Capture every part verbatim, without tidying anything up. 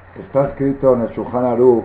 Está escrito en el Shulchan Aruch.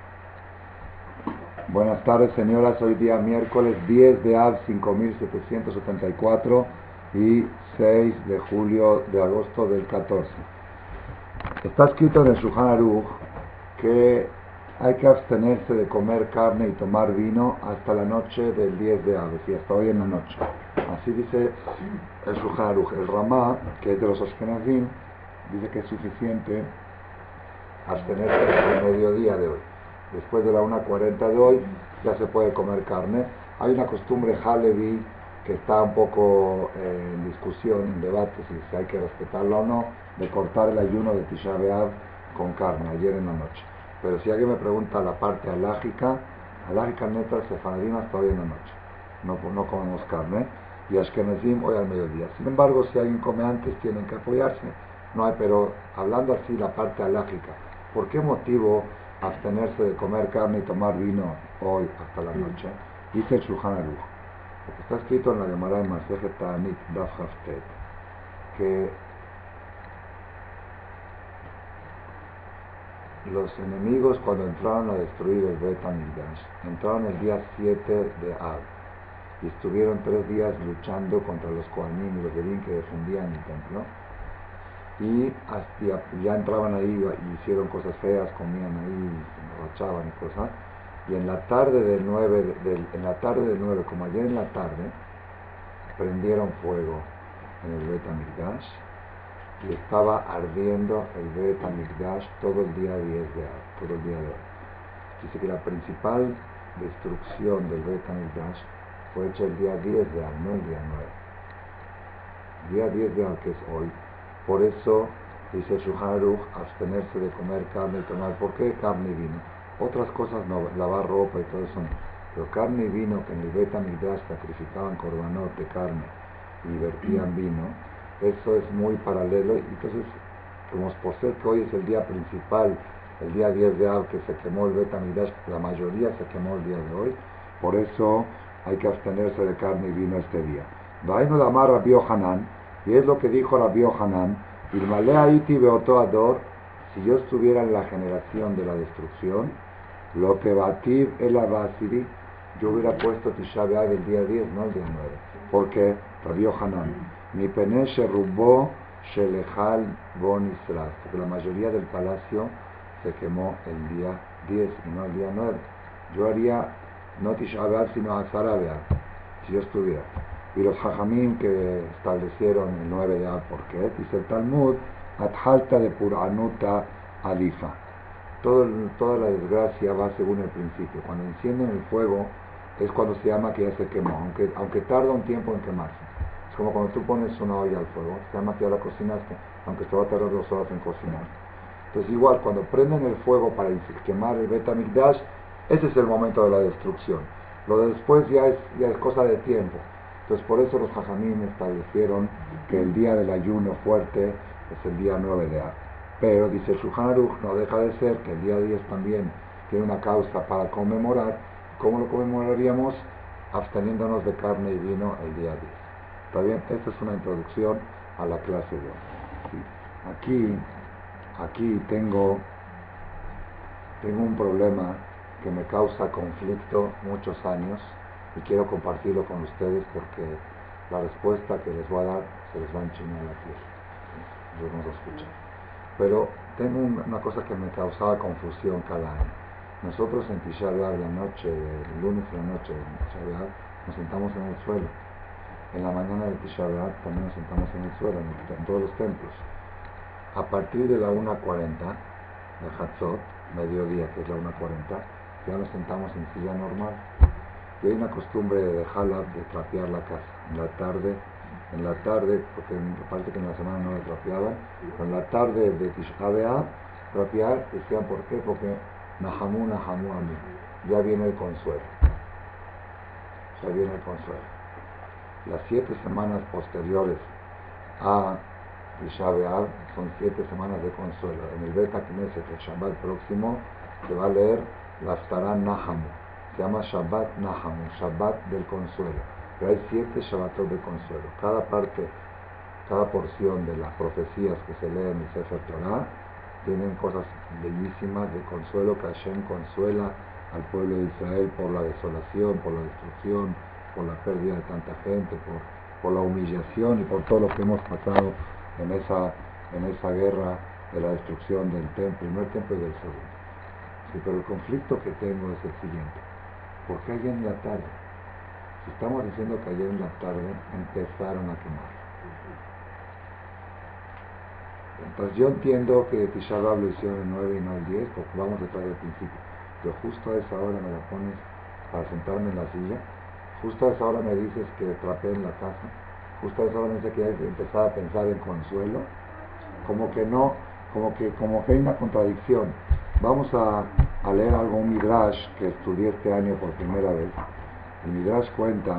Buenas tardes, señoras. Hoy día miércoles diez de Av cinco mil setecientos setenta y cuatro y seis de julio de agosto del catorce. Está escrito en el Shulchan Aruch que hay que abstenerse de comer carne y tomar vino hasta la noche del diez de Av, y hasta hoy en la noche. Así dice el Shulchan Aruch. El Ramá, que es de los Ashkenazim, dice que es suficiente abstenerse al mediodía de hoy. Después de la una cuarenta de hoy ya se puede comer carne. Hay una costumbre Halevi que está un poco eh, en discusión, en debate, si, si hay que respetarla o no, de cortar el ayuno de Tisha B'Av con carne ayer en la noche. Pero si alguien me pregunta la parte alágica, alágica neta, sefaradim hasta hoy en la noche. No, no comemos carne. Y Ashkenazim hoy al mediodía. Sin embargo, si alguien come antes, tienen que apoyarse. No hay, pero hablando así la parte alágica, ¿por qué motivo abstenerse de comer carne y tomar vino hoy hasta la noche? Dice el Shulchan Aruch, porque está escrito en la Gemara de Masejet Ta'anit Daf Haftet, que los enemigos, cuando entraron a destruir el Bet HaMikdash, entraron el día siete de Av y estuvieron tres días luchando contra los Kohanim y los Levim que defendían el templo. Y hasta ya entraban ahí y hicieron cosas feas, comían ahí, se emborrachaban y cosas. Y en la tarde del nueve, del, en la tarde del nueve, como ayer en la tarde, prendieron fuego en el Bet HaMikdash y estaba ardiendo el Bet HaMikdash todo el día diez de Av, todo el día de hoy. Dice que la principal destrucción del Bet HaMikdash fue hecha el día diez de Av, no el día nueve. El día diez de Av, que es hoy. Por eso dice Shulchan Aruch, abstenerse de comer carne y tomar. ¿Por qué carne y vino? Otras cosas no, lavar ropa y todo eso no. Pero carne y vino, que en el Bet HaMikdash sacrificaban corbanot de carne y vertían vino, eso es muy paralelo. Y entonces, como por ser que hoy es el día principal, el día diez de Av, que se quemó el Bet HaMikdash, la mayoría se quemó el día de hoy, por eso hay que abstenerse de carne y vino este día. Vaino de amar Rabbi Yohanan, y es lo que dijo Rabbi Yohanan: Ilmale Haiti beoto ador, si yo estuviera en la generación de la destrucción, lo que bativ el abasiri, yo hubiera puesto Tisha B'Av el día diez, no el día nueve. ¿Por qué? Rabbi Yohanan, mi pene sherubbo shelechal bon Israel, porque la mayoría del palacio se quemó el día diez y no el día nueve. Yo haría no Tisha B'Av sino Asara B'Av, si yo estuviera. Y los Jajamim que establecieron el nueve de Av, ¿por qué? Dice el Talmud, Athalta de Puranuta Alifa. Todo, toda la desgracia va según el principio. Cuando encienden el fuego es cuando se llama que ya se quemó, aunque, aunque tarda un tiempo en quemarse. Es como cuando tú pones una olla al fuego, se llama que ya la cocinaste, aunque te va a tardar dos horas en cocinar. Entonces igual, cuando prenden el fuego para quemar el Bet HaMikdash, ese es el momento de la destrucción. Lo de después ya es, ya es cosa de tiempo. Entonces por eso los Jajamim establecieron que el día del ayuno fuerte es el día nueve de Av. Pero dice Shulchan Aruch, no deja de ser que el día diez también tiene una causa para conmemorar. ¿Cómo lo conmemoraríamos? Absteniéndonos de carne y vino el día diez. ¿Está bien? Esta es una introducción a la clase de hoy. Sí. Aquí, aquí tengo, tengo un problema que me causa conflicto muchos años y quiero compartirlo con ustedes porque la respuesta que les voy a dar se les va a enchinar la piel. Yo no lo escucho. Pero tengo una cosa que me causaba confusión cada año. Nosotros en Tisha B'Av, la noche, el lunes en la noche de Tisha B'Av, nos sentamos en el suelo. En la mañana de Tisha B'Av también nos sentamos en el suelo, en, en todos los templos. A partir de la una cuarenta de Hatzot, mediodía, que es la una cuarenta, ya nos sentamos en silla normal. Y hay una costumbre de Jalab de trapear la casa. En la tarde, en la tarde, porque me parece que en la semana no la trapeaban, pero en la tarde de Tisha B'Av, trapear, decían por qué, porque Nahamu, Nahamu Ami, ya viene el consuelo. Ya viene el consuelo. Las siete semanas posteriores a Tisha B'Av son siete semanas de consuelo. En el Bet HaKnesset, el Shabbat próximo, se va a leer la Haftarah Nahamu. Se llama Shabbat Nahamu, Shabbat del consuelo. Pero hay siete Shabbatot de consuelo. Cada parte, cada porción de las profecías que se leen en el Sefer Torah tienen cosas bellísimas de consuelo, que Hashem consuela al pueblo de Israel por la desolación, por la destrucción, por la pérdida de tanta gente, por, por la humillación y por todo lo que hemos pasado en esa, en esa guerra de la destrucción del templo, primer templo y del segundo. Sí, pero el conflicto que tengo es el siguiente. ¿Por qué ayer en la tarde? Si estamos diciendo que ayer en la tarde empezaron a quemar. Entonces yo entiendo que Tisha B'Av lo hicieron el nueve y no el diez, porque vamos detrás del principio. Pero justo a esa hora me la pones para sentarme en la silla, justo a esa hora me dices que trapé en la casa, justo a esa hora me dices que hay que empezar a pensar en consuelo, como que no, como que, como que hay una contradicción. Vamos a, a leer algo, un Midrash que estudié este año por primera vez. El Midrash cuenta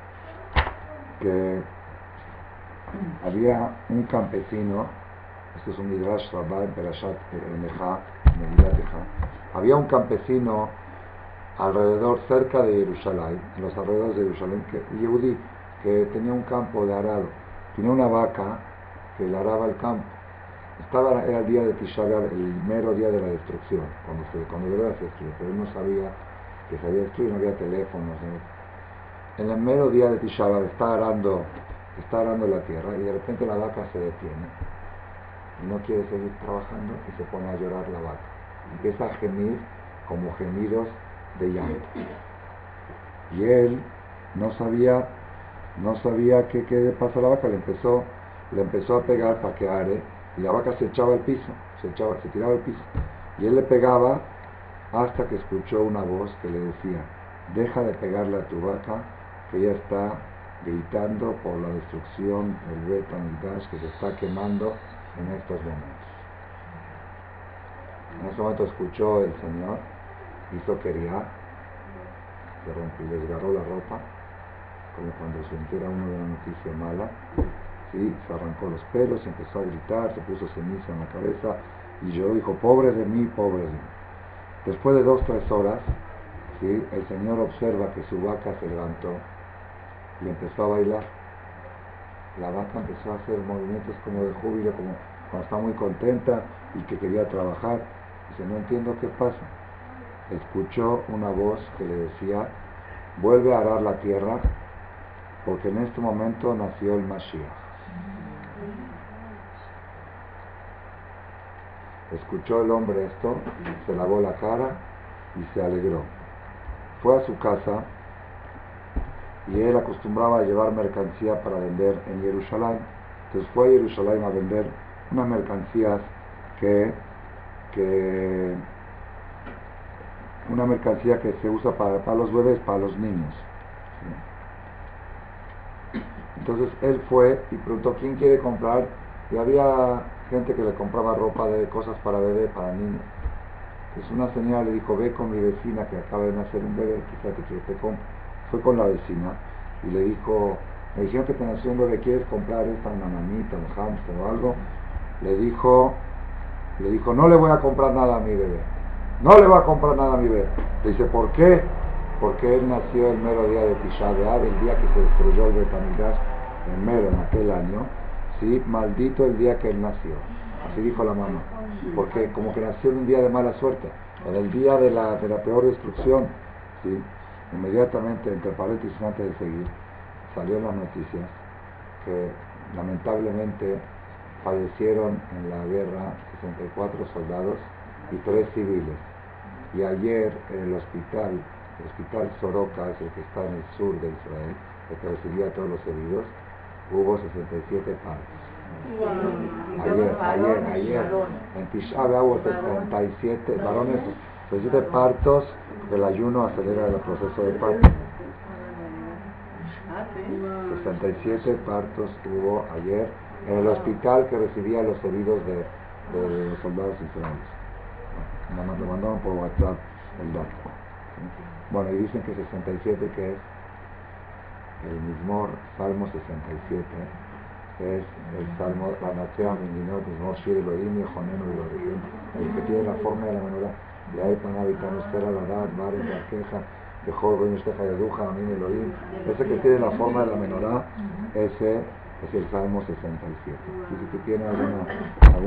que había un campesino, este es un Midrash Rabbah en Perashat Neja, Megillat Neja. Había un campesino alrededor, cerca de Jerusalén, en los alrededores de Jerusalén, que, Yehudí, que tenía un campo de arado, tenía una vaca que le araba el campo. Estaba, era el día de Tisha B'Av, el mero día de la destrucción, cuando se cuando se destruyó, pero él no sabía que se había destruido, no había teléfonos. ¿no? En el mero día de Tisha B'Av está arando, está arando la tierra y de repente la vaca se detiene y no quiere seguir trabajando y se pone a llorar la vaca. Empieza a gemir como gemidos de llanto. Y él no sabía, no sabía qué, qué le pasa a la vaca, le empezó, le empezó a pegar para que are, y la vaca se echaba al piso, se echaba, se tiraba al piso. Y él le pegaba hasta que escuchó una voz que le decía: deja de pegarle a tu vaca, que ella está gritando por la destrucción del Bet HaMikdash, que se está quemando en estos momentos. En ese momento escuchó el Señor, hizo quería, se rompió, le desgarró la ropa, como cuando se entera uno de una noticia mala. Sí, se arrancó los pelos, empezó a gritar, se puso ceniza en la cabeza y lloró, dijo: pobre de mí, pobre de mí. Después de dos, tres horas, ¿sí? El Señor observa que su vaca se levantó y empezó a bailar. La vaca empezó a hacer movimientos como de júbilo, como cuando está muy contenta y que quería trabajar. Dice: no entiendo qué pasa. Escuchó una voz que le decía: vuelve a arar la tierra, porque en este momento nació el Mashiach. Escuchó el hombre esto, se lavó la cara y se alegró. Fue a su casa y él acostumbraba a llevar mercancía para vender en Jerusalén. Entonces fue a Jerusalén a vender unas mercancías que, que una mercancía que se usa para, para los bebés, para los niños. ¿Sí? Entonces él fue y preguntó: ¿quién quiere comprar? Y había gente que le compraba ropa de cosas para bebé, para niños. Entonces una señora le dijo: ve con mi vecina que acaba de nacer un bebé, quizá te quiere que compre. Fue con la vecina y le dijo: me dijeron que te nació un bebé, ¿quieres comprar esta, una manita, un hámster o algo? Le dijo, le dijo: no le voy a comprar nada a mi bebé, no le voy a comprar nada a mi bebé. Le dice: ¿por qué? Porque él nació el mero día de Tisha B'Av, el día que se destruyó el Bet HaMikdash, el mero en aquel año. Sí, maldito el día que él nació. Así dijo la mamá, porque como que nació en un día de mala suerte, en el día de la, de la peor destrucción. ¿Sí? Inmediatamente, entre paréntesis, antes de seguir, salió en las noticias que lamentablemente fallecieron en la guerra sesenta y cuatro soldados y tres civiles. Y ayer en el hospital, el hospital Soroka, es el que está en el sur de Israel, el que recibía a todos los heridos, hubo sesenta y siete partos. Wow. Ayer, ayer, ayer, en Tisha B'Av hubo sesenta y siete varones, sesenta y siete partos, porque el ayuno acelera el proceso de parto. sesenta y siete partos hubo ayer en el hospital que recibía a los heridos de, de los soldados israelíes. Nada más lo mandaron por WhatsApp el dato. ¿Sí? Bueno, y dicen que sesenta y siete, que es el Mizmor, Salmo sesenta y siete, es el Salmo, la Natsea Minginot, Mizmor Shir Elohim, Yejonenu Elohim, el que tiene la forma de la menorá. Y ahí van a habitar Esther Aladad, Bares, Barqueja, de Joven, Esteja Yaduja, Amin Elohim. Ese que tiene la forma de la menorá, ese es el Salmo sesenta y siete. Y si tú tienes alguna, alguna mística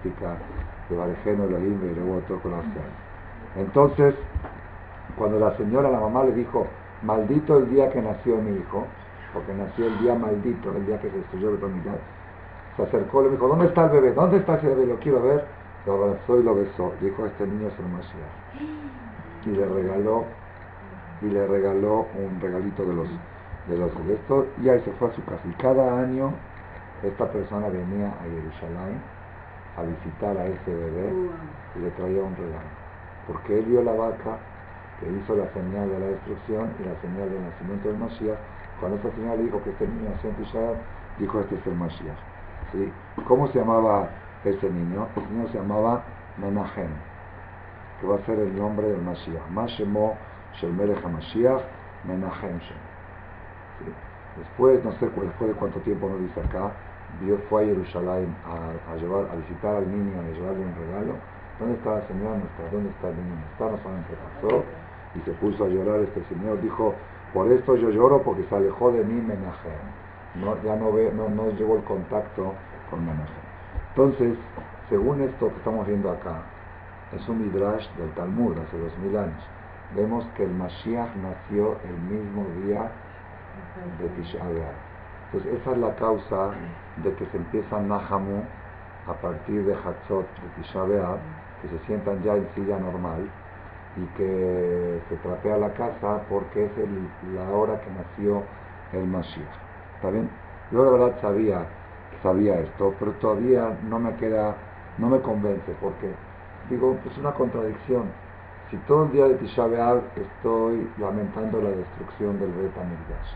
mística de Barejeno, Elohim, y luego todo con las Entonces, cuando la señora, la mamá le dijo, maldito el día que nació mi hijo, porque nació el día maldito, el día que se destruyó el Betamigdash, se acercó, le dijo, ¿dónde está el bebé? ¿Dónde está ese bebé? Lo quiero ver. Lo abrazó y lo besó. Dijo, este niño es el Mashiach. Y le regaló, y le regaló un regalito de los de los de esto, y ahí se fue a su casa. Y cada año esta persona venía a Jerusalén a visitar a ese bebé y le traía un regalo. Porque él vio la vaca que hizo la señal de la destrucción y la señal del nacimiento del Mashiach. Cuando esta señal le dijo que este niño nació en Tisha B'Av, dijo, este es el Mashiach. ¿Sí? ¿Cómo se llamaba ese niño? Ese niño se llamaba Menahem, que va a ser el nombre del Mashiach. Mashemo Shel Melech HaMashiach Menahem Shem. ¿Sí? Después, no sé después de cuánto tiempo, no dice acá, vio, fue a Jerusalén a, a, llevar, a visitar al niño, a llevarle un regalo. ¿Dónde está la señora? No está. ¿Dónde está el niño? No está. No solamente pasó y se puso a llorar. Este señor dijo, por esto yo lloro, porque se alejó de mí Menahem. No, ya no, ve, no, no llevó el contacto con Menahem. Entonces, según esto que estamos viendo acá, es un midrash del Talmud hace dos mil años. Vemos que el Mashiach nació el mismo día de Tisha B'Av. Entonces, esa es la causa de que se empieza Nahamu a partir de Hatzot de Tisha B'Av, que se sientan ya en silla normal y que se trapea la casa porque es el, la hora que nació el Mashiach. ¿Está bien? Yo la verdad sabía, sabía esto, pero todavía no me queda, no me convence, porque digo, es una contradicción. Si todo el día de Tisha B'Av estoy lamentando la destrucción del Beit HaMikdash,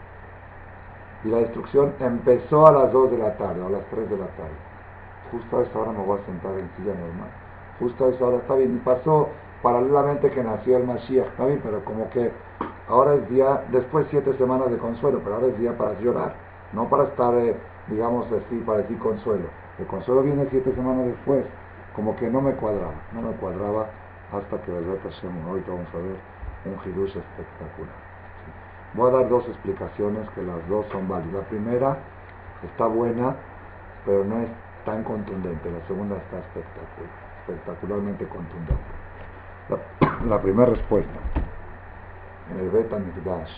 y la destrucción empezó a las dos de la tarde, o a las tres de la tarde, justo a esa hora me voy a sentar en silla normal, justo a esa hora está bien, y pasó paralelamente que nació el Mashiach, está bien, pero como que ahora es día, después siete semanas de consuelo, pero ahora es día para llorar, no para estar, eh, digamos así, para decir consuelo. El consuelo viene siete semanas después, como que no me cuadraba, no me cuadraba, hasta que Bezrat Hashem, ahorita vamos a ver un hidush espectacular. ¿Sí? Voy a dar dos explicaciones, que las dos son válidas. La primera está buena, pero no es tan contundente. La segunda está espectacular, espectacularmente contundente. La, la primera respuesta. En el Beit HaMikdash,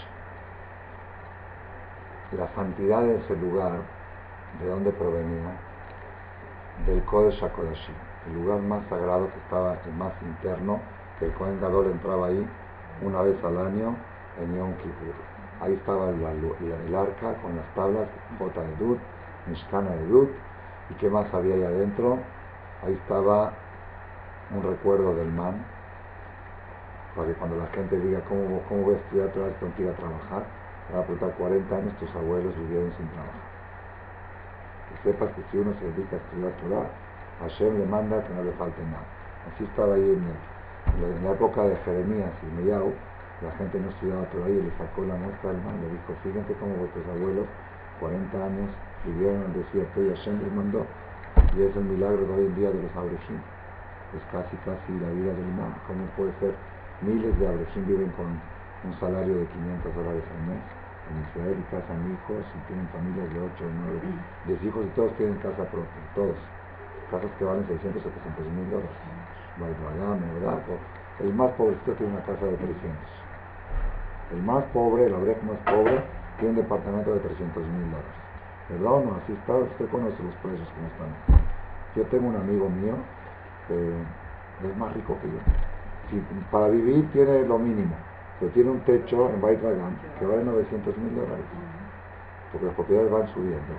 la santidad de ese lugar, ¿de dónde provenía? Del Kodesh HaKodashim, el lugar más sagrado, que estaba el más interno, que el Kohen Gadol entraba ahí una vez al año en Yom Kippur. Ahí estaba el, el, el arca con las tablas, Jota Edut, Mishkan Edut, y qué más había ahí adentro. Ahí estaba un recuerdo del man, para que cuando la gente diga, ¿cómo, cómo voy a estudiar otra vez? Tengo que ir a trabajar. Para apretar cuarenta años, tus abuelos vivieron sin trabajar. Que sepas que si uno se dedica a estudiar Torah, Hashem le manda que no le falte nada. Así estaba ahí en, el, en la época de Jeremías y Meyahu, la gente no estudiaba Torah y le sacó la muestra al man, le dijo, fíjate cómo vuestros abuelos, cuarenta años, vivieron en el desierto y Hashem les mandó. Y es el milagro de hoy en día de los Abrejim. Es casi, casi la vida del man. ¿Cómo puede ser? Miles de Abrejim viven con un salario de quinientos dólares al mes en Israel y casan hijos y tienen familias de ocho, nueve, diez hijos y todos tienen casa propia, todos. Casas que valen seiscientos, setecientos mil dólares. ¿Verdad? El más pobrecito tiene una casa de trescientos. El más pobre, el abrej más pobre, tiene un departamento de trescientos mil dólares. ¿Verdad o no? Así está, usted conoce los precios como están. Yo tengo un amigo mío que es más rico que yo. Si, para vivir tiene lo mínimo, pero tiene un techo en Beit Ragam que vale novecientos mil dólares, porque las propiedades van subiendo.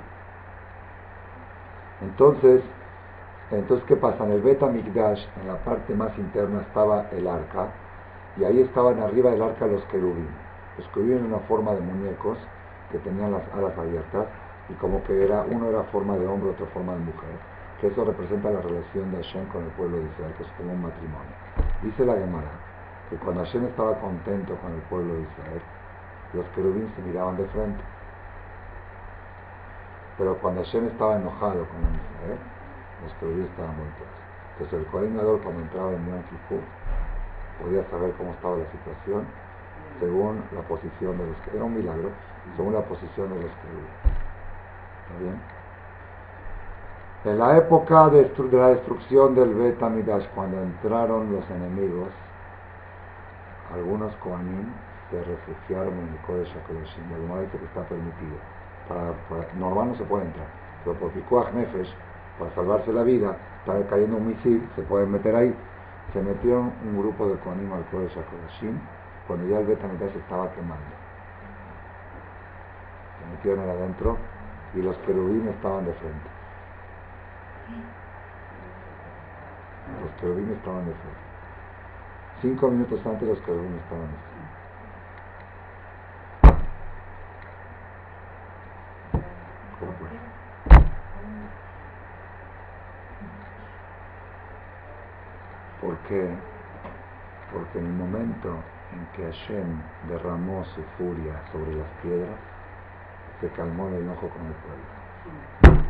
Entonces, entonces ¿qué pasa? En el Beit HaMikdash, en la parte más interna, estaba el arca, y ahí estaban arriba del arca los querubín. Los querubín en una forma de muñecos que tenían las alas abiertas, y como que era, uno era forma de hombre, otro forma de mujer, que eso representa la relación de Hashem con el pueblo de Israel, que es como un matrimonio. Dice la Gemara que cuando Hashem estaba contento con el pueblo de Israel, los querubín se miraban de frente. Pero cuando Hashem estaba enojado con Israel, los querubín estaban volteados. Entonces el Kohen Gadol, cuando entraba en Yom Kippur, podía saber cómo estaba la situación según la posición de los querubín. Era un milagro, según la posición de los querubín. ¿Está bien? En la época de, de la destrucción del Bet Hamidash, cuando entraron los enemigos, algunos Kohanim se refugiaron en el Kodesh HaKodashim. La Gemara dice que está permitido. Para, para, normal no se puede entrar, pero por Pikuach Nefesh, para salvarse la vida, está cayendo un misil, se pueden meter ahí. Se metieron un grupo de Kohanim al Kodesh HaKodashim cuando ya el Bet Hamidash se estaba quemando. Se metieron ahí adentro y los querubín estaban de frente. Los querubines estaban de frente. Cinco minutos antes los querubines estaban de frente. ¿Cómo fue? ¿Por qué? Porque en el momento en que Hashem derramó su furia sobre las piedras, se calmó el enojo con el pueblo.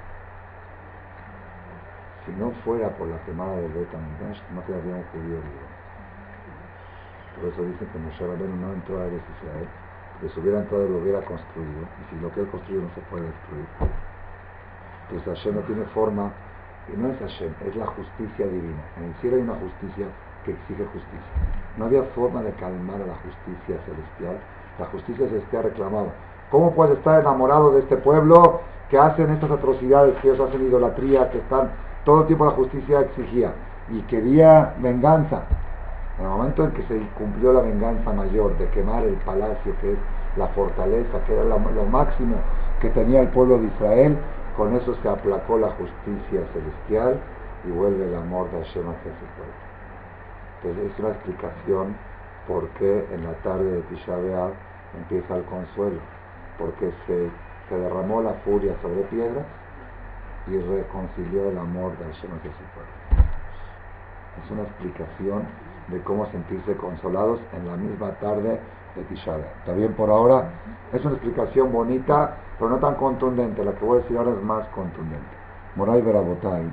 Si no fuera por la quemada del Bet Hamidash, no quedaría un judío vivo. Por eso dicen que Moshe Rabbeinu no entró a Eretz Israel, porque si hubiera entrado lo hubiera construido, y si lo que él construyó no se puede destruir. Entonces Hashem no tiene forma, y no es Hashem, es la justicia divina. En el cielo hay una justicia que exige justicia. No había forma de calmar a la justicia celestial. La justicia celestial reclamaba: ¿cómo puedes estar enamorado de este pueblo que hacen estas atrocidades, que ellos hacen idolatría, que están... Todo el tiempo la justicia exigía y quería venganza. En el momento en que se cumplió la venganza mayor de quemar el palacio, que es la fortaleza, que era lo, lo máximo que tenía el pueblo de Israel, con eso se aplacó la justicia celestial y vuelve el amor de Hashem hacia su pueblo. Entonces es una explicación por qué en la tarde de Tisha B'Av empieza el consuelo, porque se, se derramó la furia sobre piedras y reconcilió el amor de Hashem hacia su pueblo. Es una explicación de cómo sentirse consolados en la misma tarde de Tisha B'Av. Está bien por ahora, es una explicación bonita, pero no tan contundente. La que voy a decir ahora es más contundente. Moray Verabotay,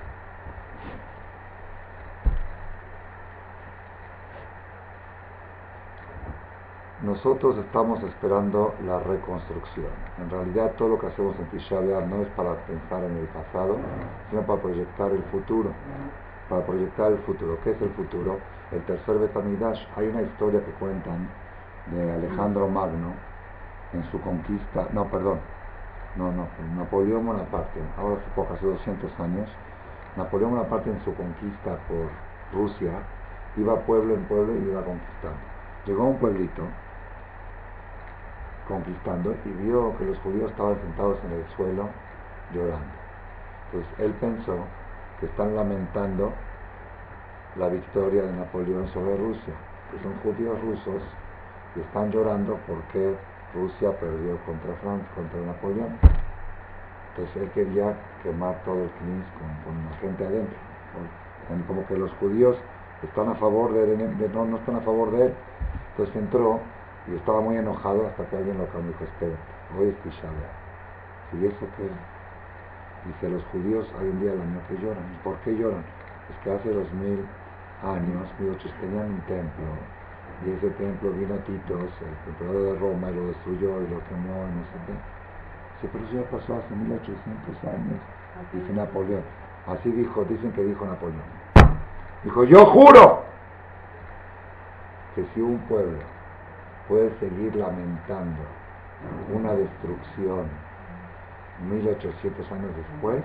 nosotros estamos esperando la reconstrucción. En realidad todo lo que hacemos en Tisha B'Av no es para pensar en el pasado, sino para proyectar el futuro. Para proyectar el futuro. ¿Qué es el futuro? El tercer Bet Hamidash. Hay una historia que cuentan de Alejandro Magno en su conquista, no, perdón, no, no, Napoleón Bonaparte, ahora hace poco, hace doscientos años, Napoleón Bonaparte en su conquista por Rusia, iba pueblo en pueblo y iba conquistando. Llegó a un pueblito, conquistando, y vio que los judíos estaban sentados en el suelo llorando. Entonces él pensó que están lamentando la victoria de Napoleón sobre Rusia, que son judíos rusos y están llorando porque Rusia perdió contra Francia, contra Napoleón. Entonces él quería quemar todo el Knis con, con la gente adentro, como que los judíos están a favor de, de, de no, no están a favor de él. Entonces entró y estaba muy enojado hasta que alguien lo calmó y dijo: espera, hoy es Tisha B'Av. ¿Y eso qué? Dice: los judíos hay un día al año que lloran. ¿Y por qué lloran? Es que hace dos mil años, mil ochocientos, tenían un templo, y ese templo vino Titos, el emperador de Roma, y lo destruyó y lo quemó y no sé qué. Dice: pero eso ya pasó hace mil ochocientos años. Dice Napoleón. Así dijo, dicen que dijo Napoleón. Dijo: yo juro que si un pueblo puede seguir lamentando una destrucción mil ochocientos años después,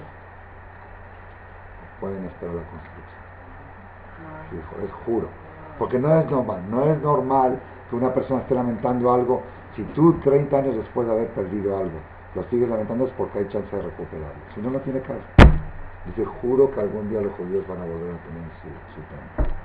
pueden esperar la construcción. Dijo: es juro. Porque no es normal, no es normal que una persona esté lamentando algo. Si tú treinta años después de haber perdido algo lo sigues lamentando, es porque hay chance de recuperarlo. Si no, no tiene caso. Dice: juro que algún día los judíos van a volver a tener su, su templo.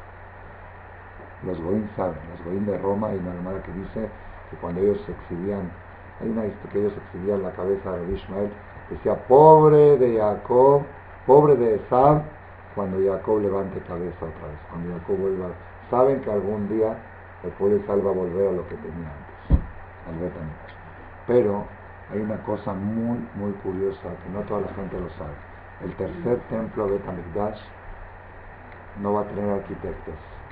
Los goín saben, los goín de Roma, hay una hermana que dice que cuando ellos se exhibían, hay una historia que ellos exhibían la cabeza de Ishmael, decía: pobre de Jacob, pobre de Esav, cuando Jacob levante cabeza otra vez, cuando Jacob vuelva. Saben que algún día el pueblo de Israel va a volver a lo que tenía antes, al Bet Hamidash. Pero hay una cosa muy, muy curiosa que no toda la gente lo sabe. El tercer templo Bet Hamidash no va a tener arquitectos,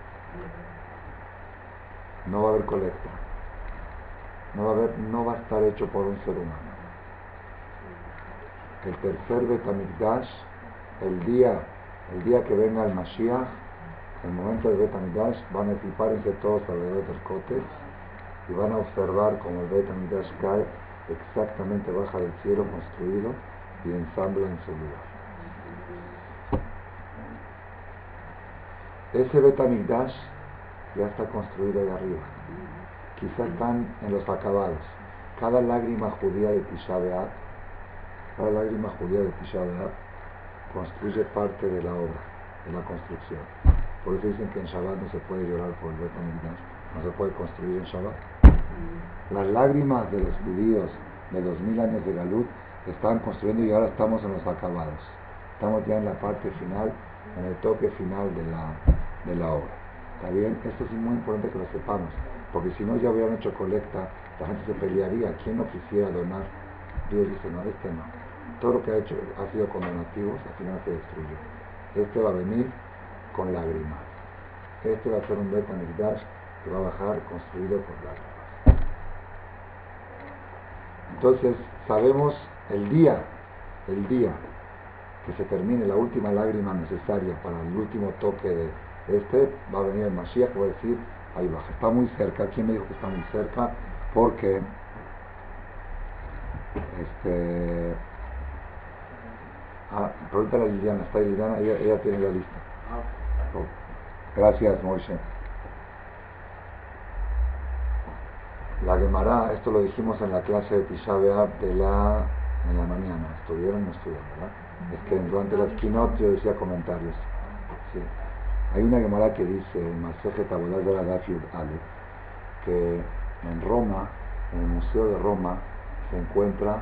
no va a haber colecta, no va a haber, no va a estar hecho por un ser humano. el tercer Bet HaMikdash, el día, el día que venga el Mashiach, el momento del Bet HaMikdash, van a equiparse todos alrededor del Kotel y van a observar como el Bet HaMikdash cae exactamente baja del cielo construido y ensambla en su lugar. Ese Bet HaMikdash ya está construido ahí arriba. Quizás están en los acabados. Cada lágrima judía de Tisha B'Av, cada lágrima judía de Tisha B'Av construye parte de la obra, de la construcción. Por eso dicen que en Shabbat no se puede llorar por el Bet HaMikdash, no se puede construir en Shabbat. Las lágrimas de los judíos de los mil años de Galut estaban construyendo y ahora estamos en los acabados. Estamos ya en la parte final, en el toque final de la, de la obra. ¿Está bien? Esto es muy importante que lo sepamos, porque si no ya hubieran hecho colecta, la gente se pelearía. ¿Quién no quisiera donar? Dios dice, no, este no. Todo lo que ha hecho ha sido con donativos, al final se destruyó. Este va a venir con lágrimas. Este va a ser un Bet HaMikdash que va a bajar construido con lágrimas. Entonces, sabemos el día, el día que se termine la última lágrima necesaria para el último toque de este, va a venir el Mashiach, va a decir, ahí baja, está muy cerca. ¿Quién me dijo que está muy cerca? Porque este ah, pregunta a Liliana, está ahí Liliana, ella, ella tiene la lista. Oh, gracias, Moshe. La Gemara, esto lo dijimos en la clase de Tisha B'Av de la, en la mañana. ¿Estuvieron o no estuvieron, verdad? Es que durante las keynote yo decía comentarios. Sí. Hay una Gemara que dice en Masejet Avodat de la Daf Yud Aleph que en Roma, en el Museo de Roma, se encuentra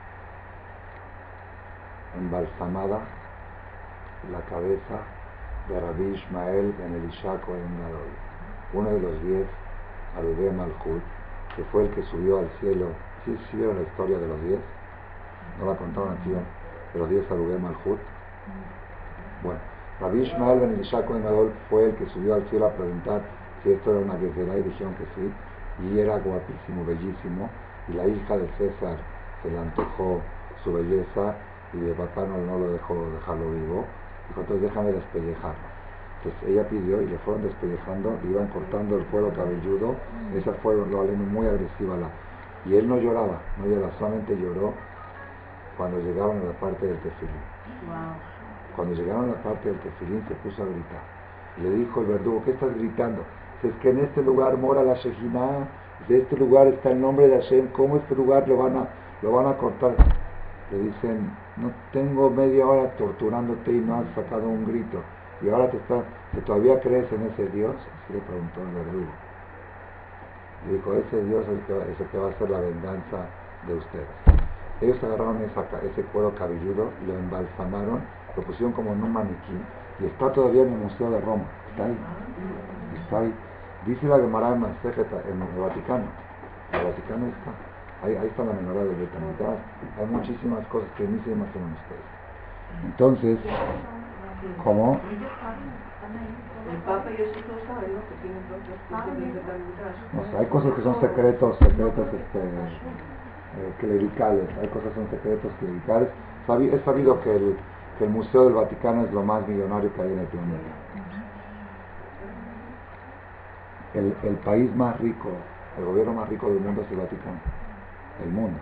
embalsamada la cabeza de Rabbi Ishmael ben Elisha Cohen Gadol, uno de los diez Arubei Malchut, que fue el que subió al cielo. ¿Sí, sí vieron la historia de los diez? ¿No la contaron aquí? De los diez Arubei Malchut. Bueno, Rabbi Ishmael ben Elisha Cohen Gadol fue el que subió al cielo a preguntar si esto era una gezerá y dijeron que sí, y era guapísimo, bellísimo, y la hija de César se le antojó su belleza y el papá no, no lo dejó dejarlo vivo. Dijo, entonces déjame despellejarlo. Entonces ella pidió y le fueron despellejando, le iban cortando el cuero cabelludo. Esa fue lo aleno muy agresiva. La, y él no lloraba, no lloraba, solamente lloró cuando llegaron a la parte del tefilín. Wow. Cuando llegaron a la parte del tefilín se puso a gritar. Le dijo el verdugo, ¿qué estás gritando? Es que en este lugar mora la Shejinah, de este lugar está el nombre de Hashem, ¿cómo este lugar lo van a, lo van a cortar? Le dicen, no tengo media hora torturándote y no has sacado un grito. Y ahora te está, que todavía crees en ese Dios. Así le preguntó el verdugo. Le dijo, ese Dios es el que, es el que va a hacer la venganza de ustedes. Ellos agarraron esa, ese cuero cabelludo, lo embalsamaron, lo pusieron como en un maniquí y está todavía en el Museo de Roma. Está ahí. Está ahí. Dice la Gemara en Masejet en el Vaticano. El Vaticano está. Ahí, ahí está la menorá de Bet HaMikdash. Hay muchísimas cosas que ni se imaginan ustedes. Entonces, ¿cómo? El Papa y eso todos saben, ¿no? Que tienen propios de Bet HaMikdash. No sé, hay cosas que son secretos, secretos este, eh, clericales. Hay cosas que son secretos clericales. Es sabido que el, que el Museo del Vaticano es lo más millonario que hay en el planeta. El, el país más rico, el gobierno más rico del mundo es el Vaticano. El mundo.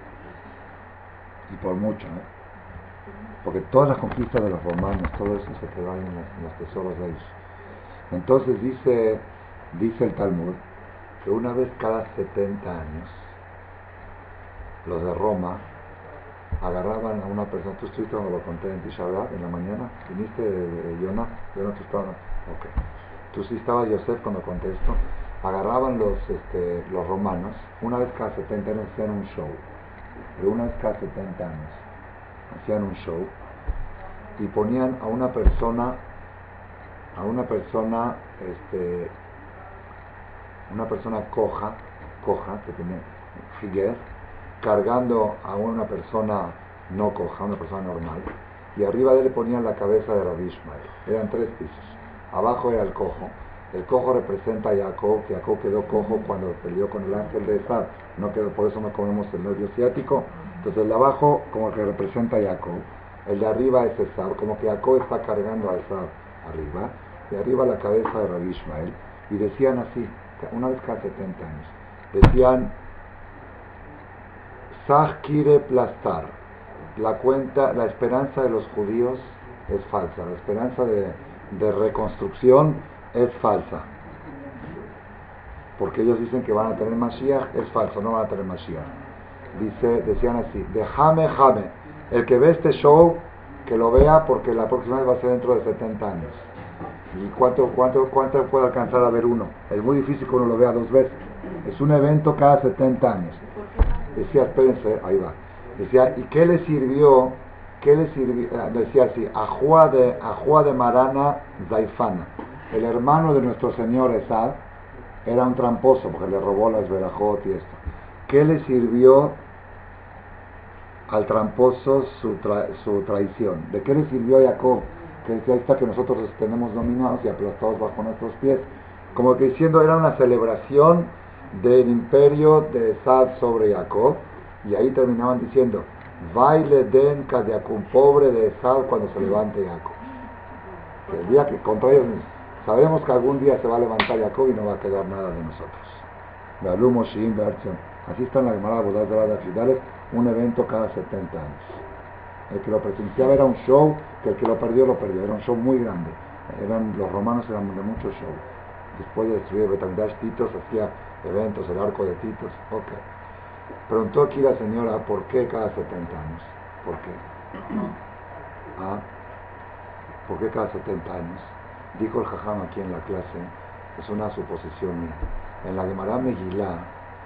Y por mucho, ¿eh? Porque todas las conquistas de los romanos, todo eso se quedó ahí en los, en los tesoros de ellos. Entonces dice, dice el Talmud que una vez cada setenta años los de Roma agarraban a una persona. ¿Tú estuviste cuando lo conté en Tisha B'Av en la mañana? ¿Viniste de Yonah? Yonah, tú estabas. Ok. Tú sí estabas, Yosef, cuando conté esto. Agarraban los, este, los romanos, una vez cada setenta años hacían un show. De una vez cada setenta años hacían un show y ponían a una persona, a una persona, este, una persona coja, coja, que tiene figuer, cargando a una persona no coja, una persona normal, y arriba de él le ponían la cabeza de Rabbi Ishmael. Eran tres pisos. Abajo era el cojo, El cojo representa a Jacob, que Jacob quedó cojo cuando peleó con el ángel de Esav, no quedó, por eso no comemos el nervio ciático. Entonces el de abajo como que representa a Jacob, el de arriba es Esav, como que Jacob está cargando a Esav arriba, y arriba la cabeza de Rabbi Ishmael, y decían así, una vez cada setenta años, decían, Sach Kire Plastar, la cuenta, la esperanza de los judíos es falsa, la esperanza de, de reconstrucción es falsa, porque ellos dicen que van a tener Mashiach, es falso, no van a tener Mashiach. Dice, decían así, de Jame Jame, el que ve este show, que lo vea porque la próxima vez va a ser dentro de setenta años. ¿Y cuánto, cuánto, cuánto puede alcanzar a ver uno? Es muy difícil que uno lo vea dos veces. Es un evento cada setenta años. Decía, espérense, ahí va. Decía, ¿y qué le sirvió? ¿Qué le sirvió? Decía así, Ajua de, Ajua de Marana Zaifana. El hermano de nuestro señor Esav era un tramposo porque le robó las verajot y esto. ¿Qué le sirvió al tramposo su, tra su traición? ¿De qué le sirvió a Jacob? Que decía, ahí está que nosotros los tenemos dominados y aplastados bajo nuestros pies. Como que diciendo, era una celebración del imperio de Esav sobre Jacob, y ahí terminaban diciendo, baile den Kadiakum, pobre de Esav cuando se levante Jacob. Que el día que contra ellos sabemos que algún día se va a levantar Jacob y no va a quedar nada de nosotros. Así está en la Gemara Bodas de las Fidales, un evento cada setenta años. El que lo presenciaba era un show, que el que lo perdió, lo perdió. Era un show muy grande. Eran, los romanos eran de mucho show. Después de destruir Betamigdash, Titos hacía eventos, el arco de Titos. Ok. Preguntó aquí la señora, ¿por qué cada setenta años? ¿Por qué? ¿Ah? ¿Por qué cada setenta años? Dijo el Jajam aquí en la clase, es una suposición mía. En la Gemara Megilá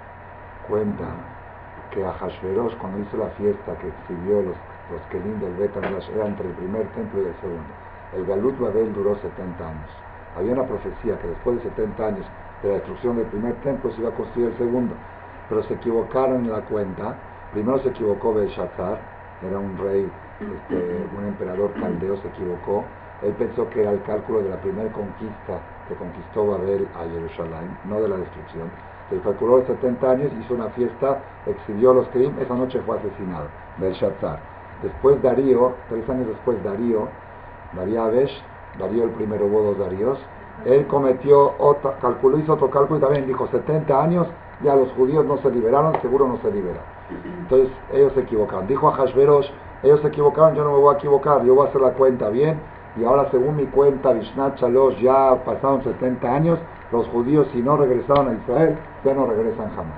cuenta que Ahashverosh, cuando hizo la fiesta que exhibió los, los Kelim del Bet HaMikdash, era entre el primer templo y el segundo. El Galut Babel duró setenta años. Había una profecía que después de setenta años de la destrucción del primer templo se iba a construir el segundo, pero se equivocaron en la cuenta. Primero se equivocó Belshazzar, era un rey, este, un emperador caldeo, se equivocó. Él pensó que era el cálculo de la primera conquista que conquistó Babel a Jerusalén, no de la destrucción. Se calculó de setenta años, hizo una fiesta, exhibió los Kelim, esa noche fue asesinado, Belshazzar. Después Darío, tres años después Darío, Darío Abesh, Darío el primero, hubo dos Daríos, él cometió, otra, calculó, hizo otro cálculo y también dijo setenta años, ya los judíos no se liberaron, seguro no se liberan. Entonces ellos se equivocaron. Dijo a Ahashverosh, ellos se equivocaron, yo no me voy a equivocar, yo voy a hacer la cuenta bien, y ahora según mi cuenta, Vishnat Shalosh, ya pasaron setenta años, los judíos si no regresaron a Israel, ya no regresan jamás.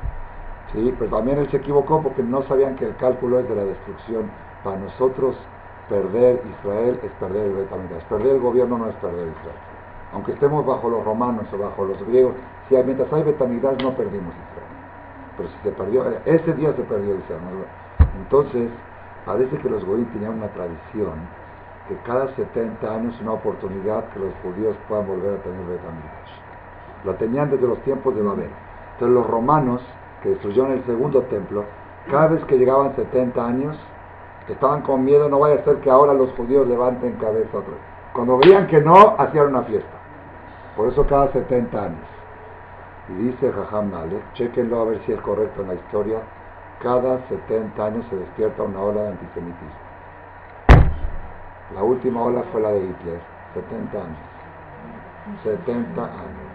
Sí, pero también él se equivocó porque no sabían que el cálculo es de la destrucción. Para nosotros, perder Israel es perder el Bet HaMikdash. Perder el gobierno no es perder Israel. Aunque estemos bajo los romanos o bajo los griegos, si hay, mientras hay Bet HaMikdash no perdimos Israel. Pero si se perdió, ese día se perdió Israel. Entonces, parece que los goyim tenían una tradición que cada setenta años una oportunidad que los judíos puedan volver a tener Bet HaMikdash. La tenían desde los tiempos de Babel. Entonces los romanos, que destruyeron el segundo templo, cada vez que llegaban setenta años, estaban con miedo, no vaya a ser que ahora los judíos levanten cabeza otra vez. Cuando veían que no, hacían una fiesta. Por eso cada setenta años. Y dice Jajam Nale, chequenlo a ver si es correcto en la historia, cada setenta años se despierta una ola de antisemitismo. La última ola fue la de Hitler, setenta años. setenta años.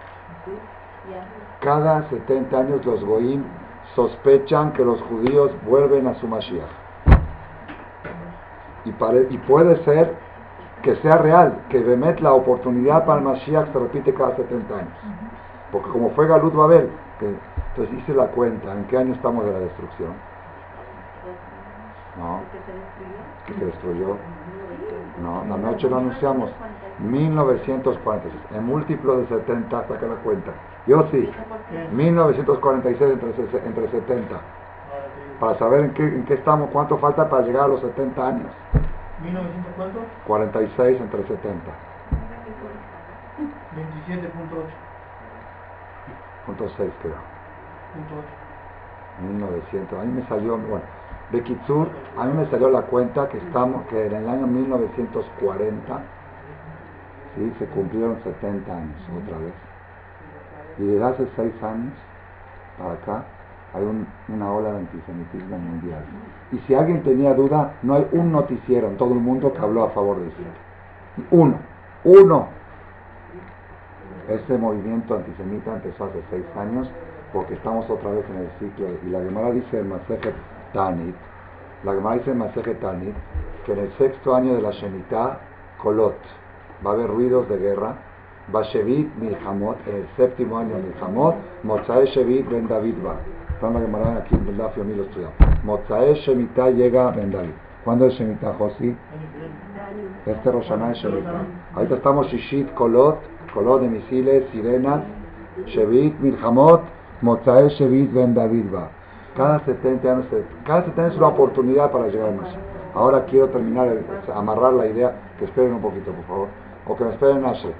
Cada setenta años los goyim sospechan que los judíos vuelven a su Mashiach. Y, pare, y puede ser que sea real, que Bemet la oportunidad para el Mashiach se repite cada setenta años. Porque como fue Galut Babel, que, entonces hice la cuenta, ¿en qué año estamos de la destrucción? No, que se destruyó. No, la noche lo anunciamos, mil novecientos cuarenta y seis, en múltiplo de setenta, saca la cuenta. Yo sí, mil novecientos cuarenta y seis entre, entre setenta, para saber en qué, en qué estamos, cuánto falta para llegar a los setenta años. ¿mil novecientos cuánto? cuarenta y seis entre setenta. veintisiete punto ocho. Punto seis creo. Punto ocho. mil novecientos, a mí me salió, bueno, de Kitsur, a mí me salió la cuenta que estamos, que en el año mil novecientos cuarenta, ¿sí? Se cumplieron setenta años otra vez. Y desde hace seis años para acá hay un, una ola de antisemitismo mundial. Y si alguien tenía duda, no hay un noticiero en todo el mundo que habló a favor de Israel. Uno, uno. Ese movimiento antisemita empezó hace seis años porque estamos otra vez en el ciclo. Y la Gemara dice en Masejet Tanit, la Gemara dice en Masejet Tanit que en el sexto año de la Shemitah, Kolot, va a haber ruidos de guerra. Bashevit Milhamot, en el séptimo año de Milhamot, Mozae Shevit Ben David va. Está en la Gemara aquí en el Daf Yomi lo estudiamos. Mozae Shemitah llega Ben David. ¿Cuándo es Shemitah, Josi? Este Rosh Hashanah es Shemitah. Ahorita estamos Shishit Kolot, Kolot de misiles, sirenas, Shevit Milhamot, Mozae Shevit Ben David va. Cada setenta años, cada setenta años es una oportunidad para llegar a Mashiach. Ahora quiero terminar, el, amarrar la idea, que esperen un poquito, por favor, o que me esperen a Hashem.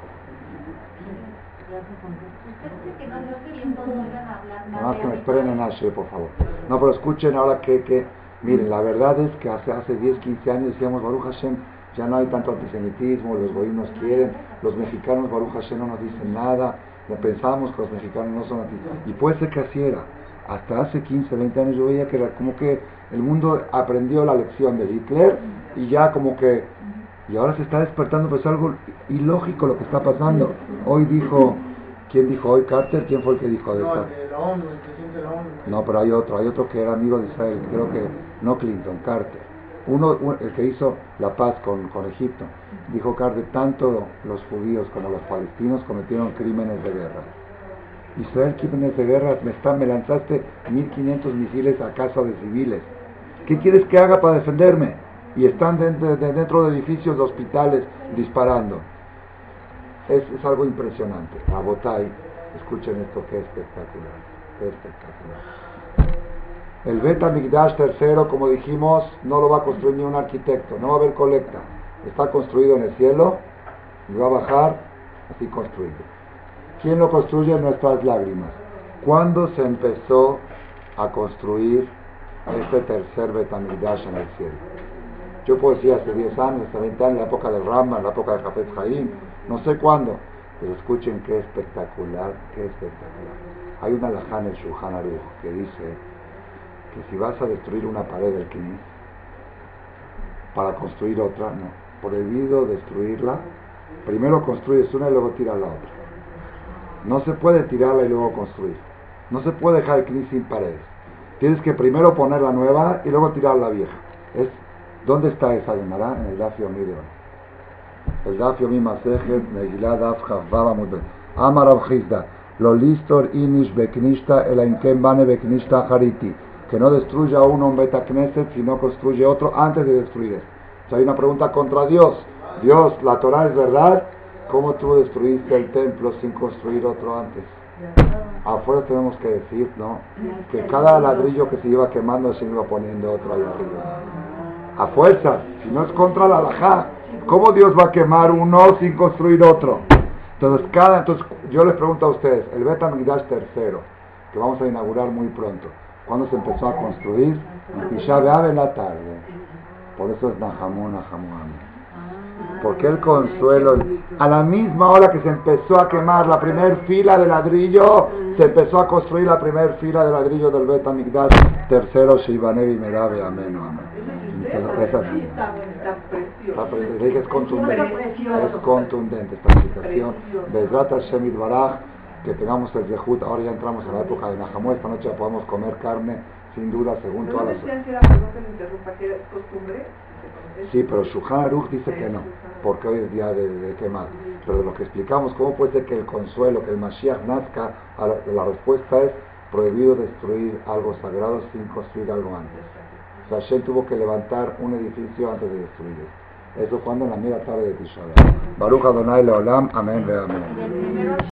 Nada más que me esperen en Ashe, por favor. No, pero escuchen ahora que, que, miren, la verdad es que hace, hace diez, quince años decíamos, Baruch Hashem, ya no hay tanto antisemitismo, los goyim nos quieren, los mexicanos, Baruch Hashem, no nos dicen nada, ya pensábamos que los mexicanos no son antisemitas. Y puede ser que así era. Hasta hace quince, veinte años yo veía que era como que el mundo aprendió la lección de Hitler y ya como que, y ahora se está despertando, pues algo ilógico lo que está pasando. Hoy dijo, ¿quién dijo hoy? Carter, ¿quién fue el que dijo de No, esta? el de la ONU, el presidente de la ONU. No, pero hay otro, hay otro que era amigo de Israel, creo que no Clinton, Carter. Uno, uno el que hizo la paz con, con Egipto, dijo Carter, tanto los judíos como los palestinos cometieron crímenes de guerra. Israel, crímenes de guerra, me, está, me lanzaste mil quinientos misiles a casa de civiles. ¿Qué quieres que haga para defenderme? Y están dentro de, dentro de edificios de hospitales disparando. Es, es algo impresionante. Rabotai, escuchen esto, que espectacular, qué espectacular. El Bet HaMikdash tercero, como dijimos, no lo va a construir ni un arquitecto, no va a haber colecta. Está construido en el cielo y va a bajar así construido. ¿Quién lo construye? Nuestras lágrimas. ¿Cuándo se empezó a construir este tercer Bet HaMikdash en el cielo? Yo puedo decir hace diez años, hace veinte años, en la época del Rambam, en la época de Hafetz Haim, no sé cuándo, pero escuchen qué espectacular, qué espectacular. Hay una halajá en el Shulchan Aruch que dice que si vas a destruir una pared del Knis para construir otra, no, prohibido destruirla, primero construyes una y luego tiras la otra. No se puede tirarla y luego construir. No se puede dejar el Knis sin paredes. Tienes que primero poner la nueva y luego tirar la vieja. Es, ¿dónde está esa Gemara? En el Daf Yomi de hoy. El Daf Yomi Masejet Megillah Daf Chavvav Amud Bet. Amar Rav Chizda, lo listor inish beknishta elainken bane beknishta hariti. Que no destruya uno un beta knesset si no construye otro antes de destruir esto. O sea, hay una pregunta contra Dios. Dios, la Torah es verdad. ¿Cómo tú destruiste el templo sin construir otro antes? Afuera tenemos que decir, ¿no? Que cada ladrillo que se iba quemando se iba poniendo otro allá arriba. A fuerza, si no es contra la halajá. ¿Cómo Dios va a quemar uno sin construir otro? Entonces, cada, entonces yo les pregunto a ustedes, el Bet HaMikdash tercero, que vamos a inaugurar muy pronto, ¿cuándo se empezó a construir? En Tisha B'Av en la tarde. Por eso es Nahamu, Nahamu Amen. Porque el consuelo, a la misma hora que se empezó a quemar la primera fila de ladrillo, se empezó a construir la primera fila de ladrillo del Bet HaMikdash tercero, Shivanevi Merabe, amén, amén. Entonces, esa sí. Es contundente, es contundente esta explicación. Bezrat Hashem Yitbaraj, que tengamos el Zehut, ahora ya entramos en la época de Nahamu, esta noche podemos comer carne, sin duda, según todas las... Sí, pero Shulchan Aruch dice que no, porque hoy es día de, de quemar. Pero lo que explicamos, ¿cómo puede ser que el consuelo, que el Mashiach nazca? A la, la respuesta es prohibido destruir algo sagrado sin construir algo antes. O sea, Hashem tuvo que levantar un edificio antes de destruirlo. Eso cuando en la media tarde de Tisha B'Av. Baruch Adonai Leolam, amén ve amén.